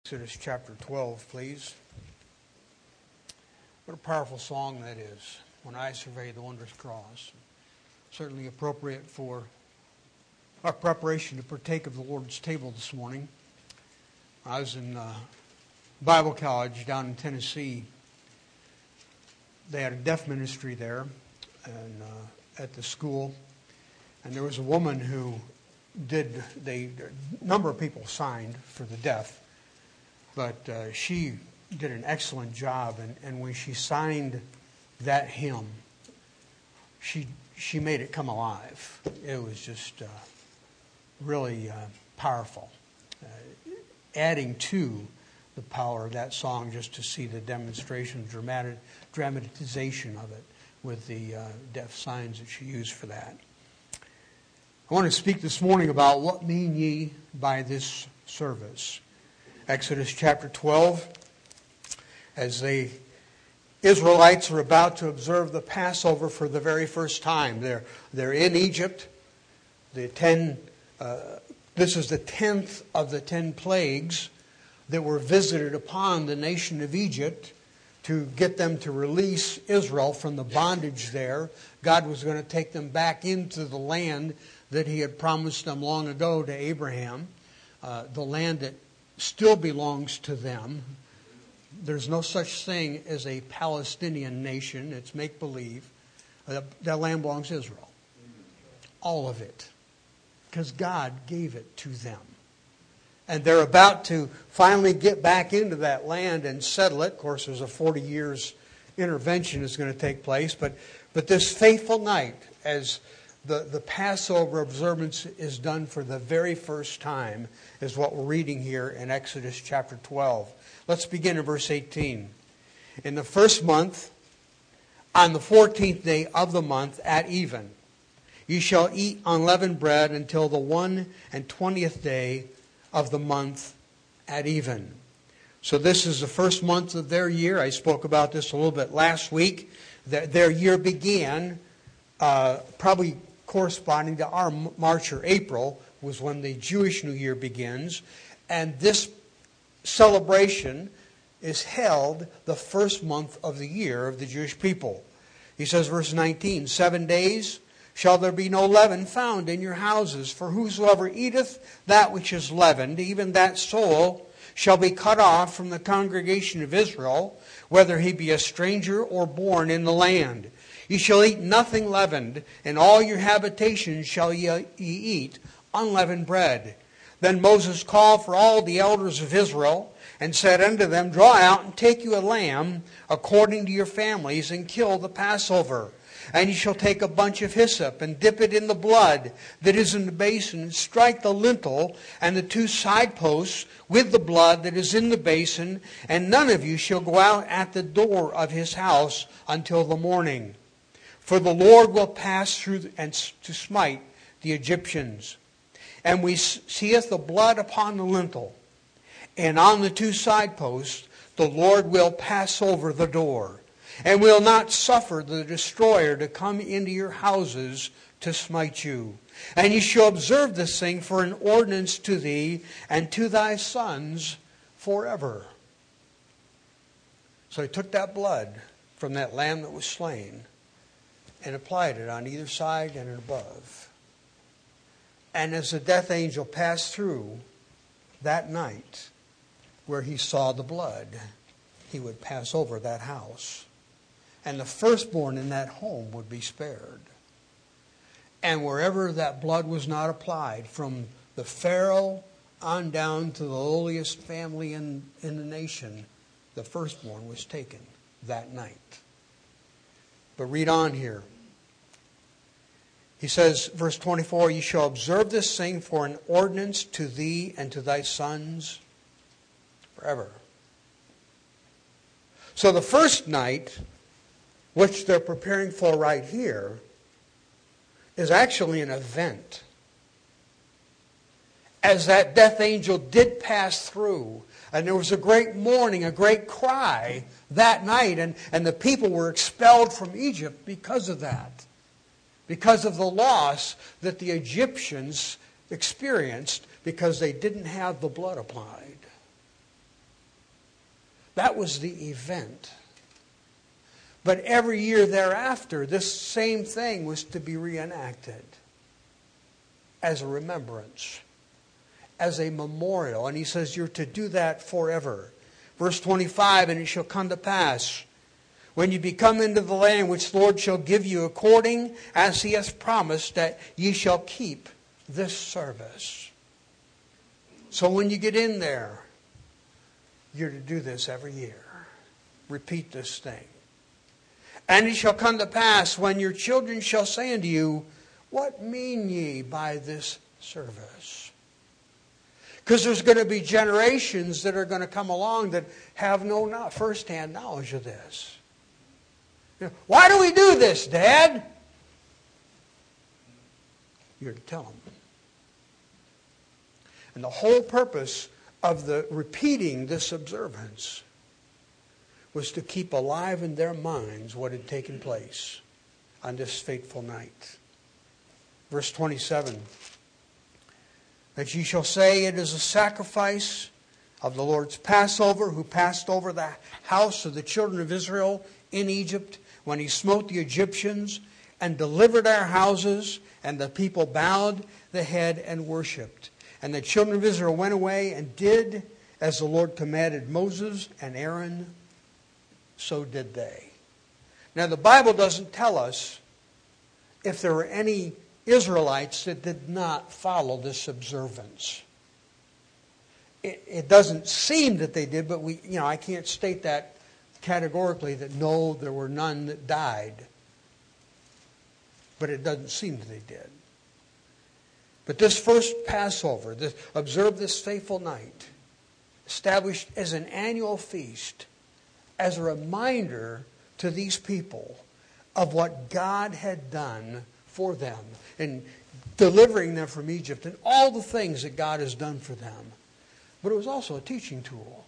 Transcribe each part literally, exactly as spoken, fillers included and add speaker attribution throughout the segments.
Speaker 1: Exodus chapter twelve, please. What a powerful song that is, When I Survey the Wondrous Cross. Certainly appropriate for our preparation to partake of the Lord's table this morning. I was in uh, Bible college down in Tennessee. They had a deaf ministry there and uh, at the school. And there was a woman who did, they, a number of people signed for the deaf. But uh, she did an excellent job, and, and when she signed that hymn, she she made it come alive. It was just uh, really uh, powerful, uh, adding to the power of that song just to see the demonstration, dramatic, dramatization of it with the uh, deaf signs that she used for that. I want to speak this morning about what mean ye by this service. Exodus chapter twelve, as the Israelites are about to observe the Passover for the very first time. They're, they're in Egypt. The ten, uh, this is the tenth of the ten plagues that were visited upon the nation of Egypt to get them to release Israel from the bondage there. God was going to take them back into the land that He had promised them long ago to Abraham, uh, the land that still belongs to them. There's no such thing as a Palestinian nation. It's make-believe. Uh, that land belongs to Israel. All of it. Because God gave it to them. And they're about to finally get back into that land and settle it. Of course, there's a forty years intervention that's going to take place. But, but this faithful night, as The, the Passover observance is done for the very first time, is what we're reading here in Exodus chapter twelve. Let's begin in verse eighteen. In the first month, on the fourteenth day of the month at even, ye shall eat unleavened bread until the one and twentieth day of the month at even. So this is the first month of their year. I spoke about this a little bit last week. Their, their year began uh, probably corresponding to our March or April was when the Jewish New Year begins. And this celebration is held the first month of the year of the Jewish people. He says, verse nineteen, Seven days shall there be no leaven found in your houses, for whosoever eateth that which is leavened, even that soul shall be cut off from the congregation of Israel, whether he be a stranger or born in the land. Ye shall eat nothing leavened, and all your habitations shall ye eat unleavened bread. Then Moses called for all the elders of Israel, and said unto them, Draw out and take you a lamb according to your families, and kill the Passover. And ye shall take a bunch of hyssop, and dip it in the blood that is in the basin, and strike the lintel and the two side posts with the blood that is in the basin, and none of you shall go out at the door of his house until the morning. For the Lord will pass through and to smite the Egyptians. And we seeth the blood upon the lintel, and on the two side posts, the Lord will pass over the door, and will not suffer the destroyer to come into your houses to smite you. And ye shall observe this thing for an ordinance to thee and to thy sons forever. So he took that blood from that lamb that was slain, and applied it on either side and above. And as the death angel passed through that night where he saw the blood, he would pass over that house. And the firstborn in that home would be spared. And wherever that blood was not applied, from the Pharaoh on down to the lowliest family in, in the nation, the firstborn was taken that night. But read on here. He says, verse twenty-four, Ye shall observe this thing for an ordinance to thee and to thy sons forever. So the first night, which they're preparing for right here, is actually an event. As that death angel did pass through, and there was a great mourning, a great cry that night, and, and the people were expelled from Egypt because of that. Because of the loss that the Egyptians experienced because they didn't have the blood applied. That was the event. But every year thereafter, this same thing was to be reenacted as a remembrance, as a memorial. And he says you're to do that forever. Verse twenty-five, and it shall come to pass, when you be come into the land which the Lord shall give you, according as he hath promised, that ye shall keep this service. So when you get in there, you're to do this every year. Repeat this thing. And it shall come to pass, when your children shall say unto you, what mean ye by this service? Because there's going to be generations that are going to come along that have no first-hand knowledge of this. You know, why do we do this, Dad? You're to tell them. And the whole purpose of the repeating this observance was to keep alive in their minds what had taken place on this fateful night. Verse twenty-seven. That ye shall say, it is a sacrifice of the Lord's Passover, who passed over the house of the children of Israel in Egypt, when he smote the Egyptians and delivered our houses, and the people bowed the head and worshipped. And the children of Israel went away and did as the Lord commanded Moses and Aaron, so did they. Now the Bible doesn't tell us if there were any Israelites that did not follow this observance. It, it doesn't seem that they did, but we, you know, I can't state that categorically that no, there were none that died. But it doesn't seem that they did. But this first Passover, this, observe this faithful night, established as an annual feast, as a reminder to these people of what God had done for them in delivering them from Egypt and all the things that God has done for them. But it was also a teaching tool.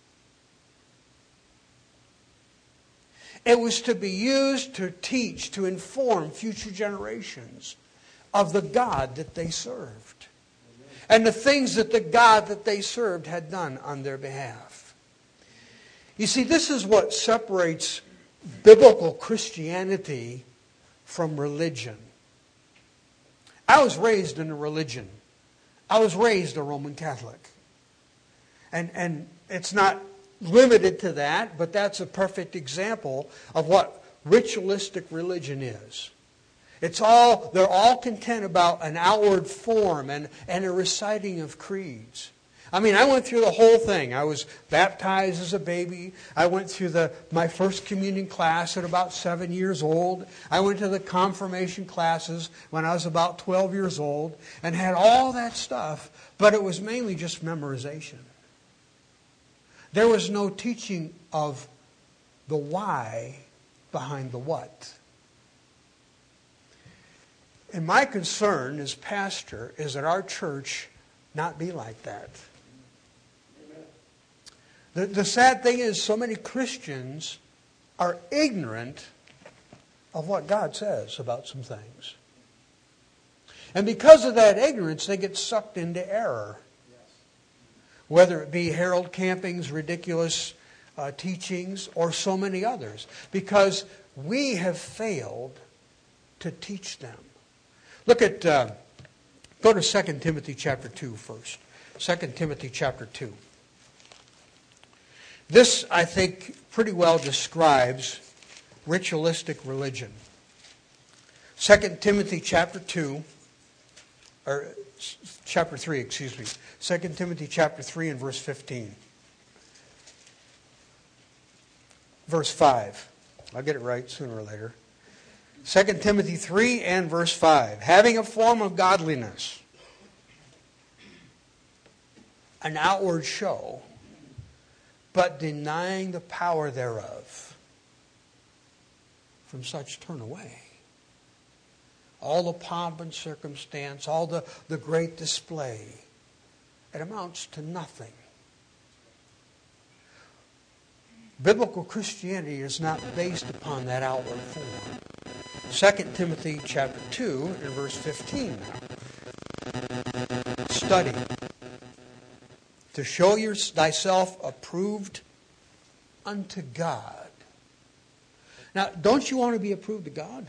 Speaker 1: It was to be used to teach, to inform future generations of the God that they served. And the things that the God that they served had done on their behalf. You see, this is what separates biblical Christianity from religion. I was raised in a religion. I was raised a Roman Catholic. And, and it's not limited to that, but that's a perfect example of what ritualistic religion is. It's all, they're all content about an outward form and, and a reciting of creeds. I mean, I went through the whole thing. I was baptized as a baby. I went through the my first communion class at about seven years old. I went to the confirmation classes when I was about twelve years old and had all that stuff, but it was mainly just memorization. There was no teaching of the why behind the what. And my concern as pastor is that our church not be like that. The, the sad thing is so many Christians are ignorant of what God says about some things. And because of that ignorance, they get sucked into error. Whether it be Harold Camping's ridiculous uh, teachings or so many others. Because we have failed to teach them. Look at, uh, go to Second Timothy chapter two first. Second Timothy chapter two. This, I think, pretty well describes ritualistic religion. Second Timothy chapter two, or chapter three, excuse me. Second Timothy chapter three and verse fifteen. Verse five. I'll get it right sooner or later. Second Timothy three and verse five. Having a form of godliness, an outward show, but denying the power thereof. From such turn away. All the pomp and circumstance, all the, the great display, it amounts to nothing. Biblical Christianity is not based upon that outward form. Second Timothy chapter two and verse fifteen now. Study to show your, thyself approved unto God. Now, don't you want to be approved to God?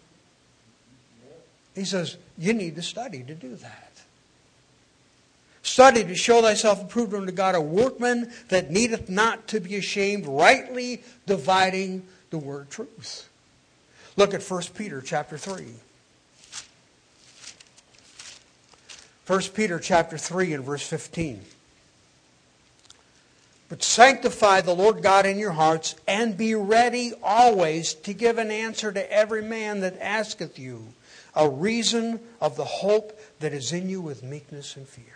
Speaker 1: He says, you need to study to do that. Study to show thyself approved unto God, a workman that needeth not to be ashamed, rightly dividing the word of truth. Look at First Peter chapter three. First Peter chapter three and verse fifteen. But sanctify the Lord God in your hearts, and be ready always to give an answer to every man that asketh you a reason of the hope that is in you with meekness and fear.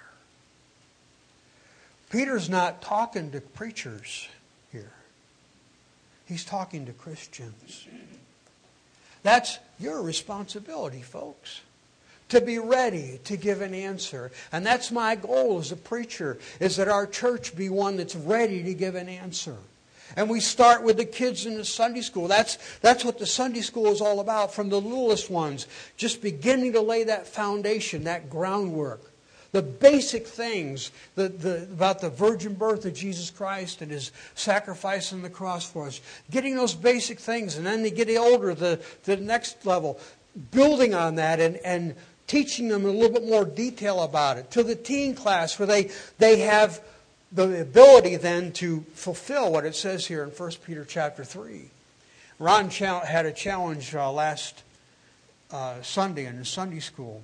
Speaker 1: Peter's not talking to preachers here. He's talking to Christians. That's your responsibility, folks. To be ready to give an answer. And that's my goal as a preacher, is that our church be one that's ready to give an answer. And we start with the kids in the Sunday school. That's, that's what the Sunday school is all about, from the littlest ones. Just beginning to lay that foundation, that groundwork. The basic things the, the, about the virgin birth of Jesus Christ and His sacrifice on the cross for us. Getting those basic things, and then they get older, the, the next level. Building on that and, and teaching them a little bit more detail about it. To the teen class, where they, they have the ability then to fulfill what it says here in First Peter chapter three. Ron had a challenge uh, last uh, Sunday in the Sunday school.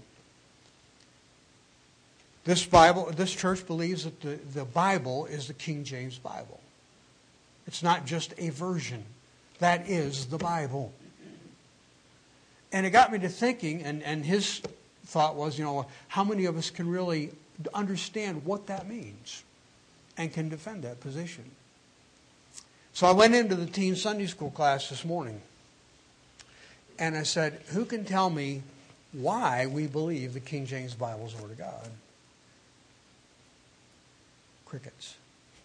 Speaker 1: This Bible, this church believes that the, the Bible is the King James Bible. It's not just a version. That is the Bible. And it got me to thinking, and, and his thought was, you know, how many of us can really understand what that means and can defend that position? So I went into the teen Sunday school class this morning, and I said, who can tell me why we believe the King James Bible is the Word of God? Crickets.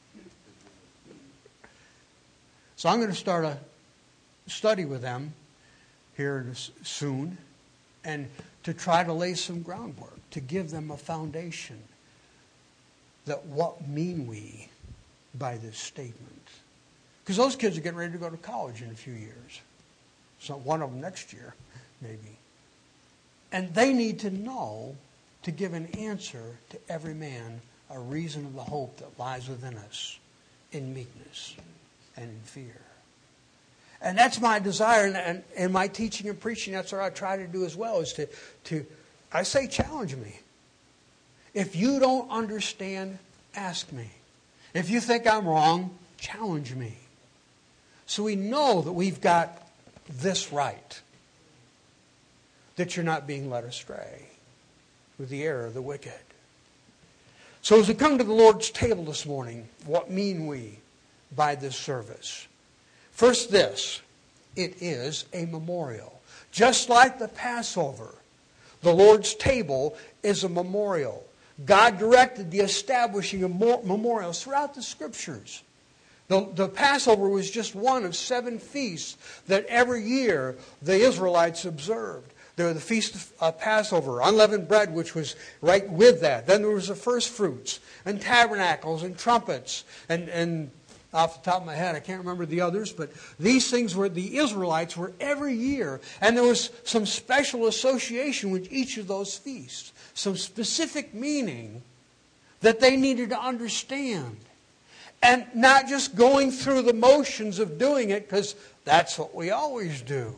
Speaker 1: So I'm going to start a study with them here soon, and to try to lay some groundwork, to give them a foundation that what mean we by this statement. Because those kids are getting ready to go to college in a few years. So one of them next year, maybe. And they need to know to give an answer to every man a reason of the hope that lies within us in meekness and in fear. And that's my desire, and, and, and my teaching and preaching, that's what I try to do as well, is to, to, I say challenge me. If you don't understand, ask me. If you think I'm wrong, challenge me. So we know that we've got this right. That you're not being led astray with the error of the wicked. So as we come to the Lord's table this morning, what mean we by this service? First this, it is a memorial. Just like the Passover, the Lord's table is a memorial. God directed the establishing of memorials throughout the Scriptures. The, the Passover was just one of seven feasts that every year the Israelites observed. There was the Feast of uh, Passover, unleavened bread, which was right with that. Then there was the first fruits, and tabernacles, and trumpets, and, and off the top of my head, I can't remember the others, but these things were, the Israelites were every year, and there was some special association with each of those feasts, some specific meaning that they needed to understand. And not just going through the motions of doing it, because that's what we always do.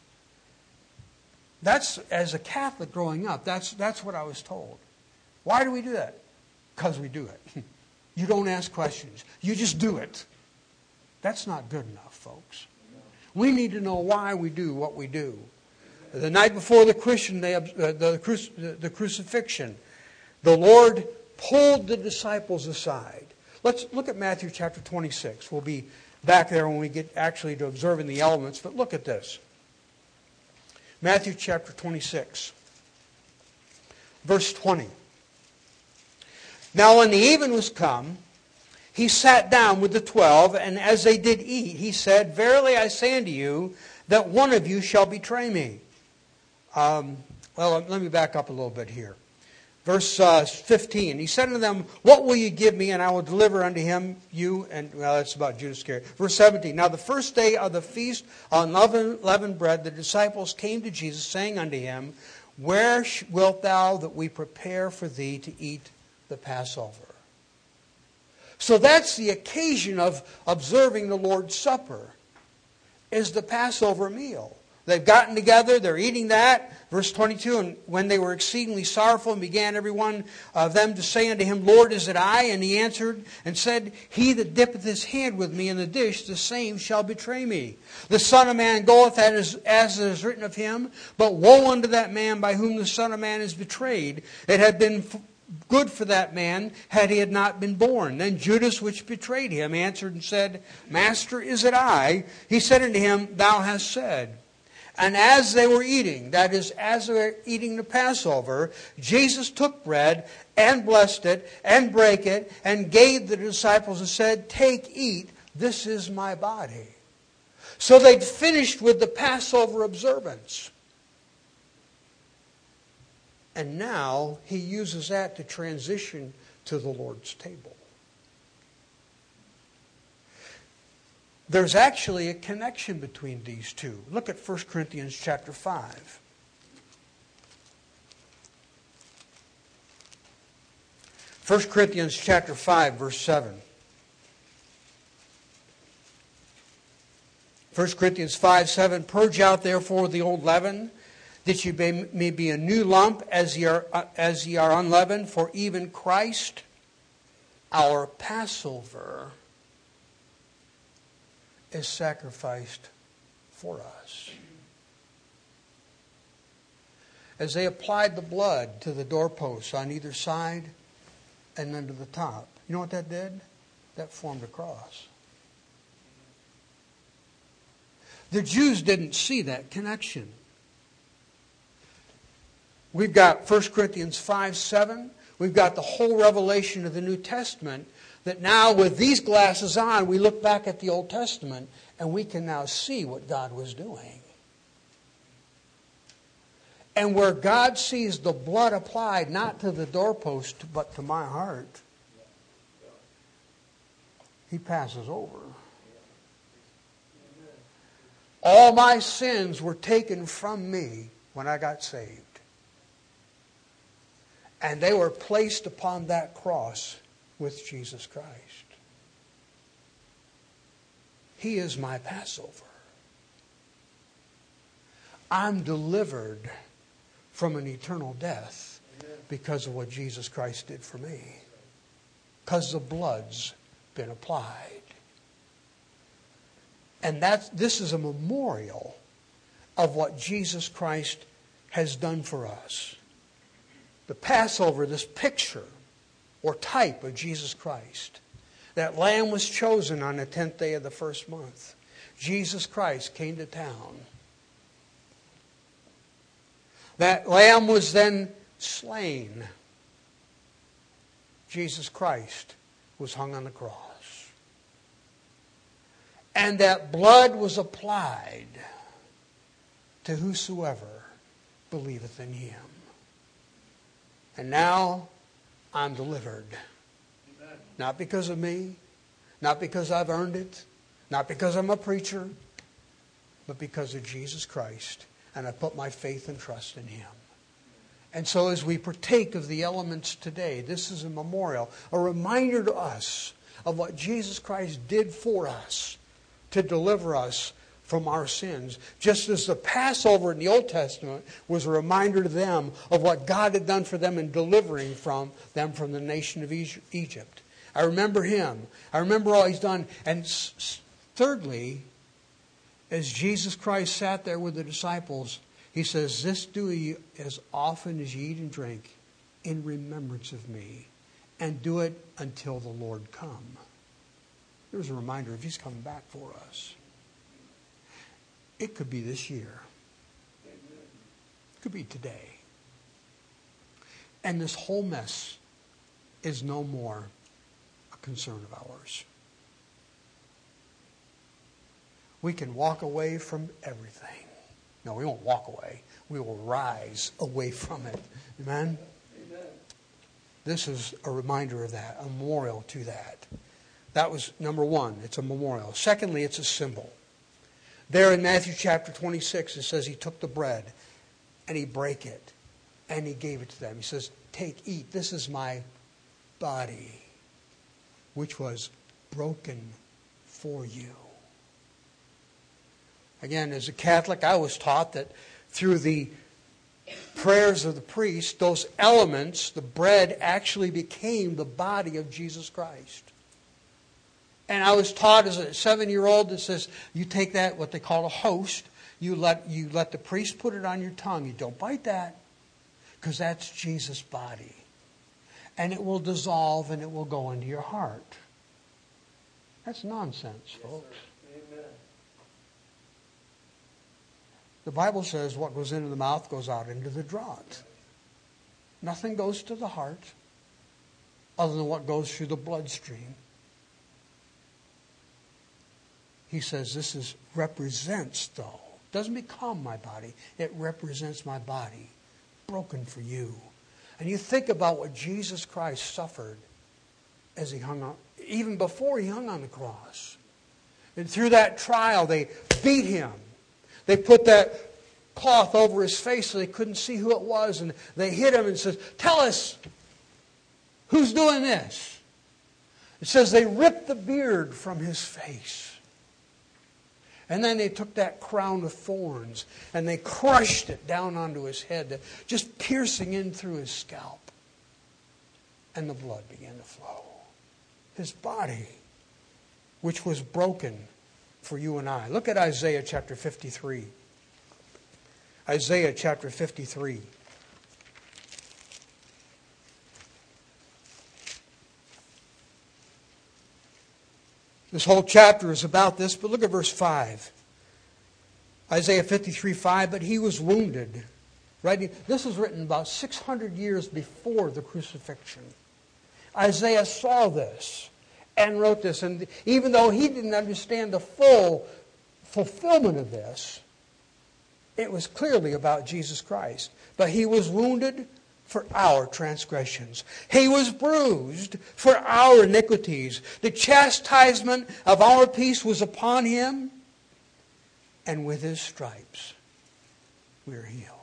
Speaker 1: That's, as a Catholic growing up, that's, that's what I was told. Why do we do that? Because we do it. You don't ask questions. You just do it. That's not good enough, folks. We need to know why we do what we do. The night before the, Christian, they, uh, the, cruci- the crucifixion, the Lord pulled the disciples aside. Let's look at Matthew chapter twenty-six. We'll be back there when we get actually to observing the elements, but look at this. Matthew chapter twenty-six, verse twenty. Now when the even was come, he sat down with the twelve, and as they did eat, he said, Verily I say unto you, that one of you shall betray me. Um, well, let me back up a little bit here. Verse uh, fifteen, he said unto them, what will you give me, and I will deliver unto him you, and, well, that's about Judas Iscariot. Verse seventeen, now the first day of the feast on unleavened bread, the disciples came to Jesus, saying unto him, where wilt thou that we prepare for thee to eat the Passover? So that's the occasion of observing the Lord's Supper, is the Passover meal. They've gotten together, they're eating that. Verse twenty-two, and when they were exceedingly sorrowful, and began every one of them to say unto him, Lord, is it I? And he answered and said, he that dippeth his hand with me in the dish, the same shall betray me. The Son of Man goeth as, as it is written of him, but woe unto that man by whom the Son of Man is betrayed. It had been good for that man had he had not been born. Then Judas, which betrayed him, answered and said, Master, is it I? He said unto him, thou hast said. And as they were eating, that is, as they were eating the Passover, Jesus took bread and blessed it and brake it and gave the disciples and said, take, eat, this is my body. So they'd finished with the Passover observance. And now he uses that to transition to the Lord's table. There's actually a connection between these two. Look at First Corinthians chapter five. First Corinthians chapter five, verse seven. First Corinthians five, seven. Purge out therefore the old leaven, that ye may be a new lump, as ye are, as ye are unleavened. For even Christ, our Passover, is sacrificed for us. As they applied the blood to the doorposts on either side and then to the top, you know what that did? That formed a cross. The Jews didn't see that connection. We've got First Corinthians five, seven. We've got the whole revelation of the New Testament, that now with these glasses on, we look back at the Old Testament and we can now see what God was doing. And where God sees the blood applied, not to the doorpost, but to my heart, He passes over. All my sins were taken from me when I got saved. And they were placed upon that cross with Jesus Christ. He is my Passover. I'm delivered from an eternal death because of what Jesus Christ did for me. Because the blood's been applied. And that's, this is a memorial of what Jesus Christ has done for us. The Passover, this picture or type of Jesus Christ. That lamb was chosen on the tenth day of the first month. Jesus Christ came to town. That lamb was then slain. Jesus Christ was hung on the cross. And that blood was applied to whosoever believeth in Him. And now I'm delivered. Amen. Not because of me, not because I've earned it, not because I'm a preacher, but because of Jesus Christ. And I put my faith and trust in Him. And so as we partake of the elements today, this is a memorial, a reminder to us of what Jesus Christ did for us to deliver us from our sins. Just as the Passover in the Old Testament was a reminder to them of what God had done for them in delivering from them from the nation of Egypt. I remember Him. I remember all He's done. And thirdly, as Jesus Christ sat there with the disciples, He says, this do ye as often as ye eat and drink in remembrance of me, and do it until the Lord come. There's a reminder of He's coming back for us. It could be this year. It could be today. And this whole mess is no more a concern of ours. We can walk away from everything. No, we won't walk away. We will rise away from it. Amen? Amen. This is a reminder of that, a memorial to that. That was number one. It's a memorial. Secondly, it's a symbol. There in Matthew chapter twenty-six, it says he took the bread and he brake it and he gave it to them. He says, take, eat. This is my body, which was broken for you. Again, as a Catholic, I was taught that through the prayers of the priest, those elements, the bread, actually became the body of Jesus Christ. And I was taught as a seven-year-old that says, you take that, what they call a host, you let you let the priest put it on your tongue. You don't bite that, because that's Jesus' body. And it will dissolve and it will go into your heart. That's nonsense, folks.
Speaker 2: Yes, amen.
Speaker 1: The Bible says what goes into the mouth goes out into the draught. Nothing goes to the heart other than what goes through the bloodstream. He says this is represents, though. Doesn't become my body. It represents my body, broken for you. And you think about what Jesus Christ suffered as he hung on, even before he hung on the cross. And through that trial, they beat him. They put that cloth over his face so they couldn't see who it was. And they hit him and says, tell us, who's doing this? It says they ripped the beard from his face. And then they took that crown of thorns and they crushed it down onto his head, just piercing in through his scalp. And the blood began to flow. His body, which was broken for you and I. Look at Isaiah chapter fifty-three. Isaiah chapter fifty-three. This whole chapter is about this, but look at verse five. Isaiah fifty-three five, but he was wounded. Right? This was written about six hundred years before the crucifixion. Isaiah saw this and wrote this. And even though he didn't understand the full fulfillment of this, it was clearly about Jesus Christ. But he was wounded for our transgressions. He was bruised for our iniquities. The chastisement of our peace was upon him, and with his stripes we are healed.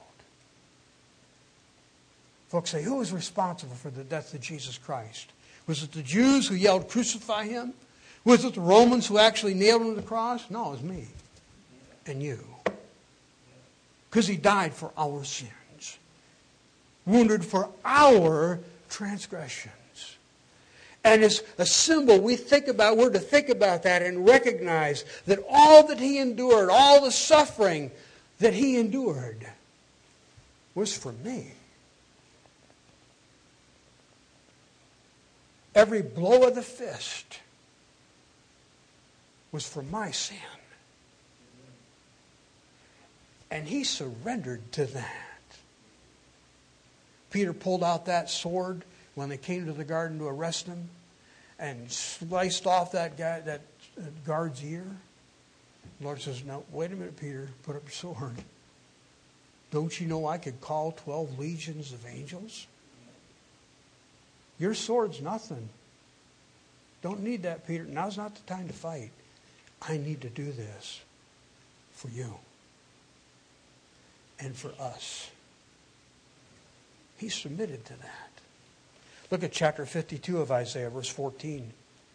Speaker 1: Folks say, who was responsible for the death of Jesus Christ? Was it the Jews who yelled, crucify him? Was it the Romans who actually nailed him to the cross? No, it was me and you. Because he died for our sins. Wounded for our transgressions. And it's a symbol we think about, we're to think about that and recognize that all that he endured, all the suffering that he endured was for me. Every blow of the fist was for my sin. And he surrendered to that. Peter pulled out that sword when they came to the garden to arrest him and sliced off that guy, that guard's ear. The Lord says, no, wait a minute, Peter, put up your sword. Don't you know I could call twelve legions of angels? Your sword's nothing. Don't need that, Peter. Now's not the time to fight. I need to do this for you and for us. He submitted to that. Look at chapter fifty-two of Isaiah, verse fourteen.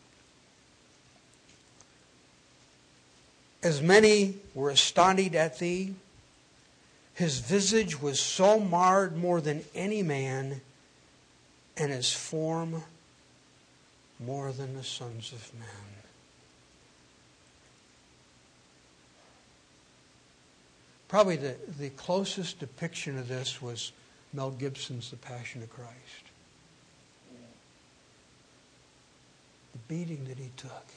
Speaker 1: As many were astonished at thee, his visage was so marred more than any man, and his form more than the sons of men. Probably the, the closest depiction of this was Mel Gibson's The Passion of Christ. The beating that he took.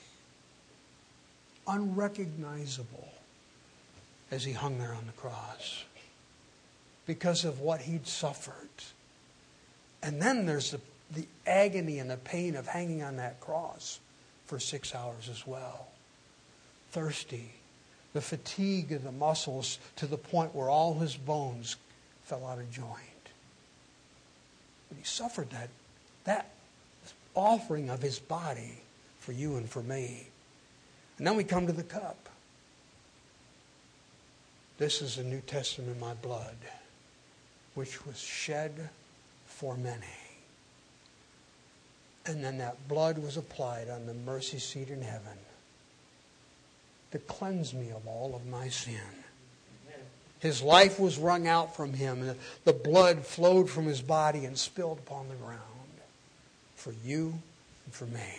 Speaker 1: Unrecognizable as he hung there on the cross. Because of what he'd suffered. And then there's the, the agony and the pain of hanging on that cross for six hours as well. Thirsty. The fatigue of the muscles to the point where all his bones fell out of joint. But he suffered that, That offering of His body for you and for me. And then we come to the cup. This is the New Testament, my blood, which was shed for many. And then that blood was applied on the mercy seat in heaven to cleanse me of all of my sin. His life was wrung out from Him, and the blood flowed from His body and spilled upon the ground for you and for me.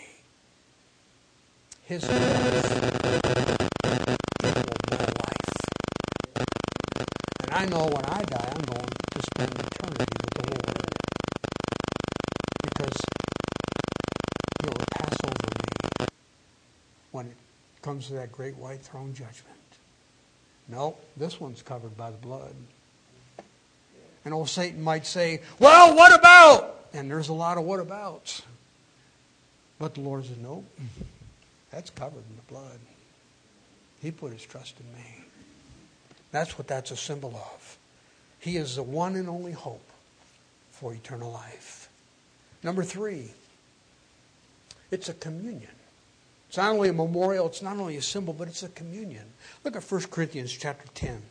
Speaker 1: His death equaled my life. And I know when I die, I'm going to spend eternity with the Lord, because He will pass over me when it comes to that great white throne judgment. No, this one's covered by the blood. And old Satan might say, well, what about? And there's a lot of what abouts. But the Lord says, nope, that's covered in the blood. He put His trust in me. That's what that's a symbol of. He is the one and only hope for eternal life. Number three, it's a communion. It's not only a memorial, it's not only a symbol, but it's a communion. Look at First Corinthians chapter ten.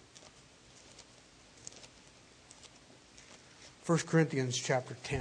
Speaker 1: First Corinthians chapter ten.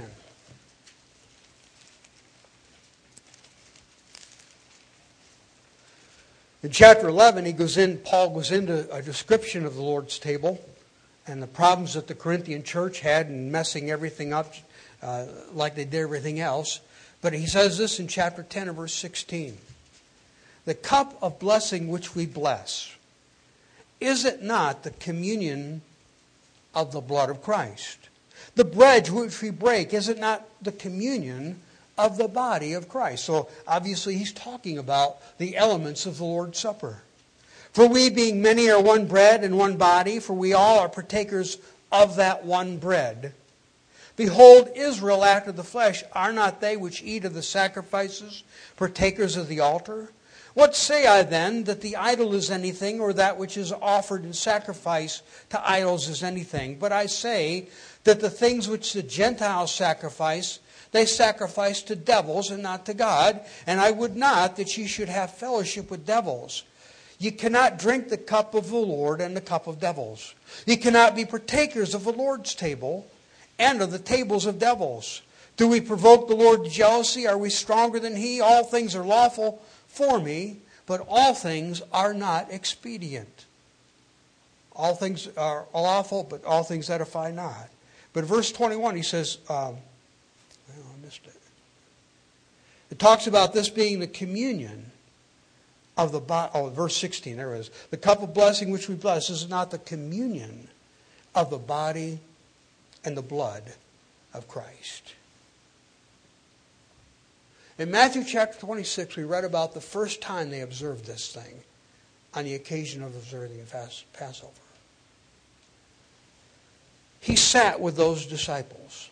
Speaker 1: In chapter eleven, he goes in, Paul goes into a description of the Lord's table and the problems that the Corinthian church had in messing everything up uh, like they did everything else. But he says this in chapter ten and verse sixteen. The cup of blessing which we bless, is it not the communion of the blood of Christ? The bread which we break, is it not the communion of the body of Christ? So obviously he's talking about the elements of the Lord's Supper. For we being many are one bread and one body, for we all are partakers of that one bread. Behold, Israel after the flesh, are not they which eat of the sacrifices partakers of the altar? What say I then, that the idol is anything, or that which is offered in sacrifice to idols is anything? But I say that the things which the Gentiles sacrifice, they sacrifice to devils and not to God. And I would not that ye should have fellowship with devils. Ye cannot drink the cup of the Lord and the cup of devils. Ye cannot be partakers of the Lord's table and of the tables of devils. Do we provoke the Lord to jealousy? Are we stronger than He? All things are lawful for me, but all things are not expedient. All things are lawful, but all things edify not. But verse twenty-one, he says, um, oh, I missed it. It talks about this being the communion of the body. Oh, verse sixteen, there it is. The cup of blessing which we bless is not the communion of the body and the blood of Christ. In Matthew chapter twenty-six, we read about the first time they observed this thing on the occasion of observing Passover. He sat with those disciples.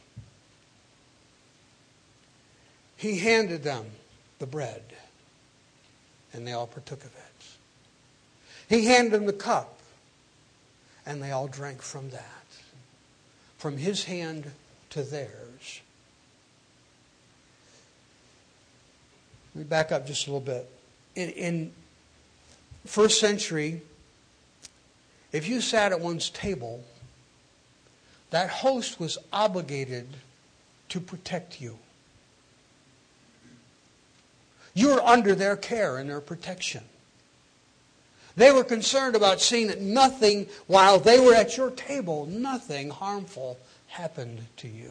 Speaker 1: He handed them the bread, and they all partook of it. He handed them the cup, and they all drank from that. From His hand to theirs. Let me back up just a little bit. In, in first century, if you sat at one's table, that host was obligated to protect you. You were under their care and their protection. They were concerned about seeing that nothing, while they were at your table, nothing harmful happened to you.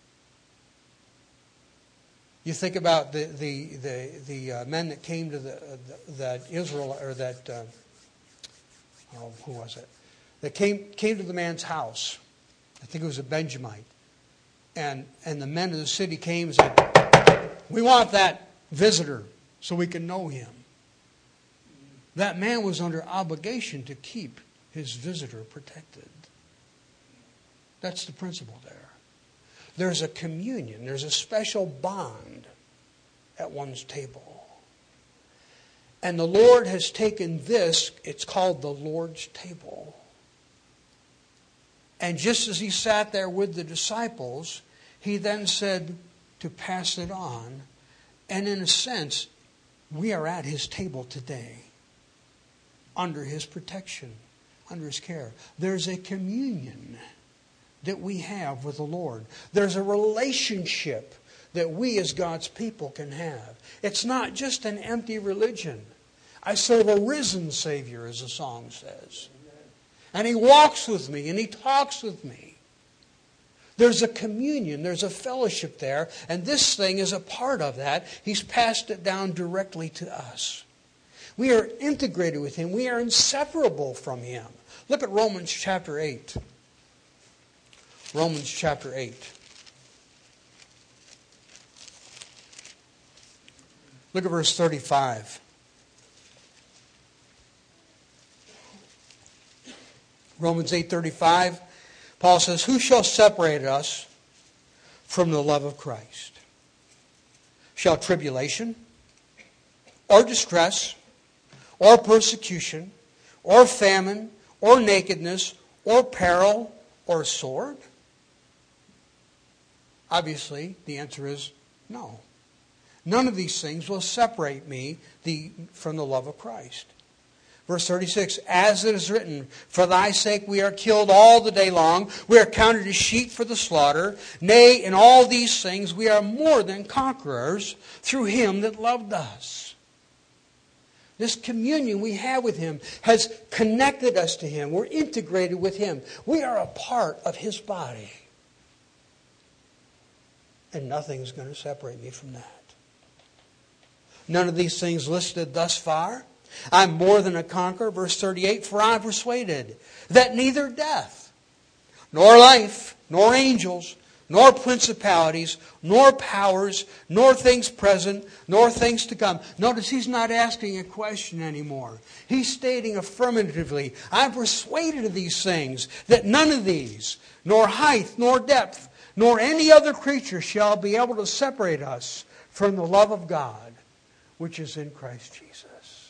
Speaker 1: You think about the the the, the uh, men that came to the, uh, the that Israel or that uh, oh who was it? That came came to the man's house. I think it was a Benjamite, and and the men of the city came and said, "We want that visitor so we can know him." That man was under obligation to keep his visitor protected. That's the principle there. There's a communion. There's a special bond at one's table. And the Lord has taken this, it's called the Lord's table. And just as He sat there with the disciples, He then said to pass it on. And in a sense, we are at His table today, under His protection, under His care. There's a communion that we have with the Lord. There's a relationship that we as God's people can have. It's not just an empty religion. I serve a risen Savior, as the song says. And He walks with me and He talks with me. There's a communion, there's a fellowship there, and this thing is a part of that. He's passed it down directly to us. We are integrated with Him. We are inseparable from Him. Look at Romans chapter eight. Romans chapter eight. Look at verse thirty-five. Romans eight thirty-five. Paul says, "Who shall separate us from the love of Christ? Shall tribulation, or distress, or persecution, or famine, or nakedness, or peril, or sword?" Obviously, the answer is no. None of these things will separate me the, from the love of Christ. Verse thirty-six, "As it is written, for thy sake we are killed all the day long. We are counted as sheep for the slaughter. Nay, in all these things we are more than conquerors through Him that loved us." This communion we have with Him has connected us to Him. We're integrated with Him. We are a part of His body. And nothing's going to separate me from that. None of these things listed thus far. I'm more than a conqueror. Verse thirty-eight, "For I am persuaded that neither death, nor life, nor angels, nor principalities, nor powers, nor things present, nor things to come." Notice he's not asking a question anymore. He's stating affirmatively, I'm persuaded of these things, that none of these, nor height, nor depth, nor any other creature shall be able to separate us from the love of God, which is in Christ Jesus.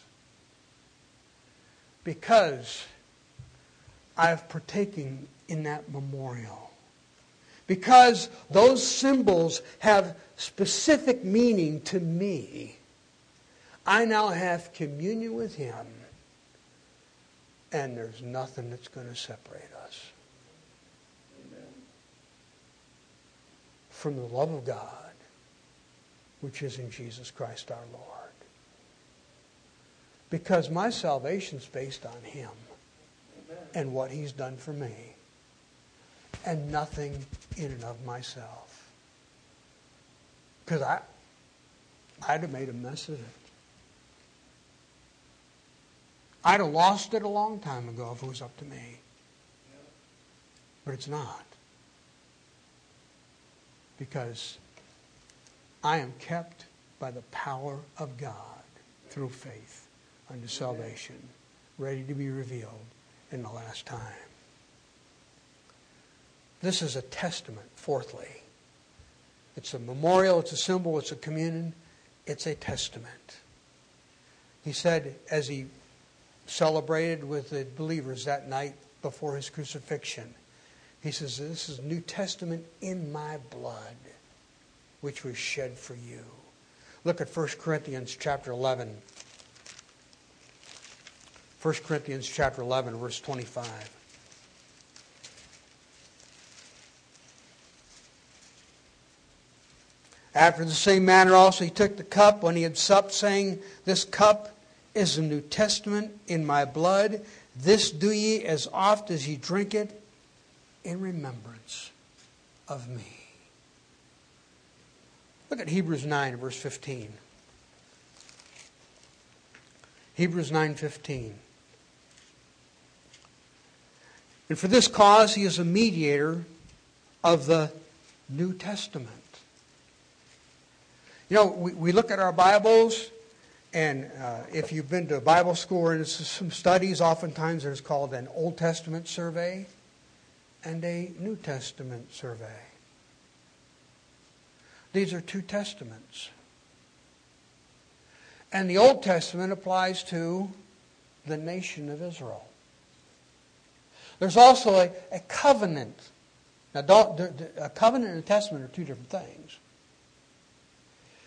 Speaker 1: Because I have partaken in that memorial. Because those symbols have specific meaning to me, I now have communion with Him, and there's nothing that's going to separate us Amen. From the love of God, which is in Jesus Christ our Lord. Because my salvation is based on Him Amen. And what He's done for me. And nothing in and of myself. Because I, I'd have made a mess of it. I'd have lost it a long time ago if it was up to me. But it's not. Because I am kept by the power of God through faith unto salvation, ready to be revealed in the last time. This is a testament, fourthly. It's a memorial, it's a symbol, it's a communion, it's a testament. He said, as He celebrated with the believers that night before His crucifixion, He says, "This is New Testament in my blood, which was shed for you." Look at First Corinthians chapter eleven. First Corinthians chapter eleven, verse twenty-five. "After the same manner also He took the cup when He had supped, saying, This cup is the New Testament in my blood. This do ye as oft as ye drink it in remembrance of me." Look at Hebrews nine, verse fifteen. Hebrews nine fifteen. "And for this cause He is a mediator of the New Testament." You know, we, we look at our Bibles, and uh, if you've been to Bible school or in some studies, oftentimes there's called an Old Testament survey and a New Testament survey. These are two testaments. And the Old Testament applies to the nation of Israel. There's also a, a covenant. Now, don't, a covenant and a testament are two different things.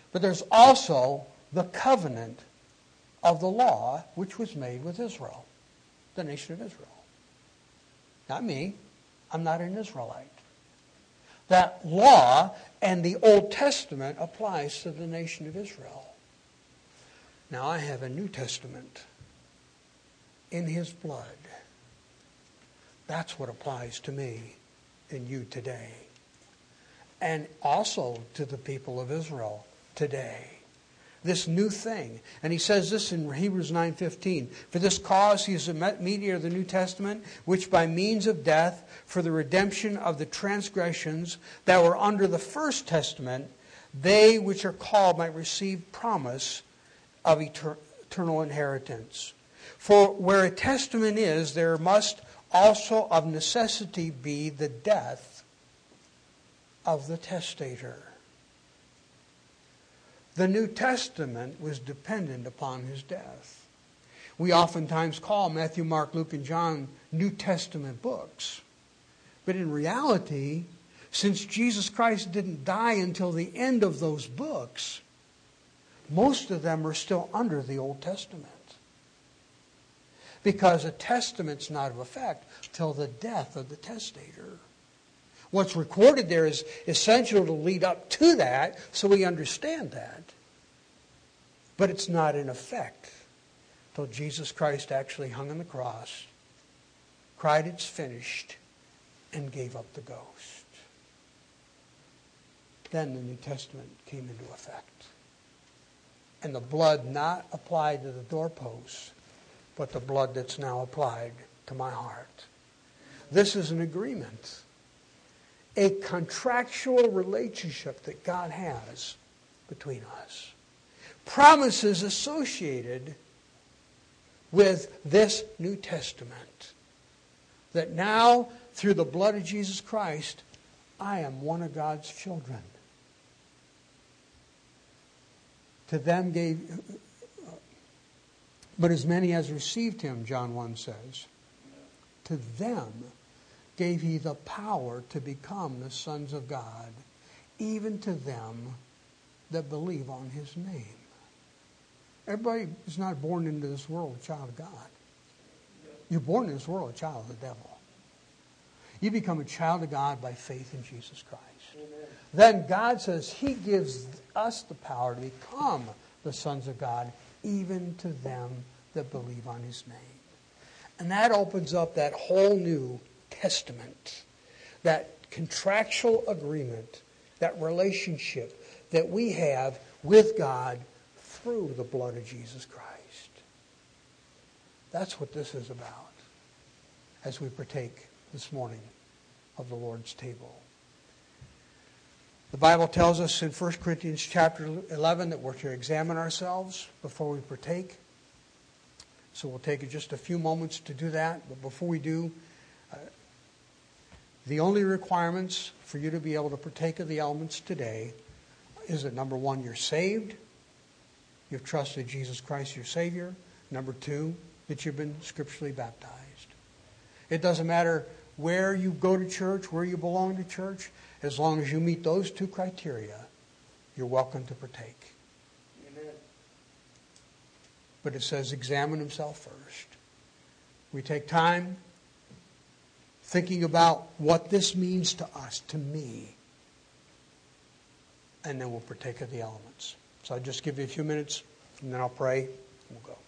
Speaker 1: But there's also the covenant of the law which was made with Israel, the nation of Israel. Not me. I'm not an Israelite. That law and the Old Testament applies to the nation of Israel. Now I have a New Testament in His blood. That's what applies to me and you today. And also to the people of Israel today. This new thing. And he says this in Hebrews nine fifteen. For this cause he is a mediator of the New Testament, which by means of death, for the redemption of the transgressions that were under the first testament, they which are called might receive promise of eternal inheritance. For where a testament is, there must also of necessity be the death of the testator. The New Testament was dependent upon his death. We oftentimes call Matthew, Mark, Luke, and John New Testament books. But in reality, since Jesus Christ didn't die until the end of those books, most of them are still under the Old Testament. Because a testament's not of effect till the death of the testator. What's recorded there is essential to lead up to that, so we understand that. But it's not in effect till Jesus Christ actually hung on the cross, cried it's finished, and gave up the ghost. Then the New Testament came into effect. And the blood not applied to the doorposts, but the blood that's now applied to my heart. This is an agreement. A contractual relationship that God has between us. Promises associated with this New Testament. That now, through the blood of Jesus Christ, I am one of God's children. To them gave... But as many as received him, John one says, to them gave he the power to become the sons of God, even to them that believe on his name. Everybody is not born into this world a child of God. You're born in this world a child of the devil. You become a child of God by faith in Jesus Christ. Amen. Then God says he gives us the power to become the sons of God, even to them that believe on his name. And that opens up that whole new testament, that contractual agreement, that relationship that we have with God through the blood of Jesus Christ. That's what this is about as we partake this morning of the Lord's table. The Bible tells us in First Corinthians chapter eleven that we're to examine ourselves before we partake. So we'll take just a few moments to do that. But before we do, uh, the only requirements for you to be able to partake of the elements today is that number one, you're saved. You've trusted Jesus Christ, your Savior. Number two, that you've been scripturally baptized. It doesn't matter where you go to church, where you belong to church. As long as you meet those two criteria, you're welcome to partake. Amen. But it says examine himself first. We take time thinking about what this means to us, to me. And then we'll partake of the elements. So I'll just give you a few minutes, and then I'll pray, and we'll go.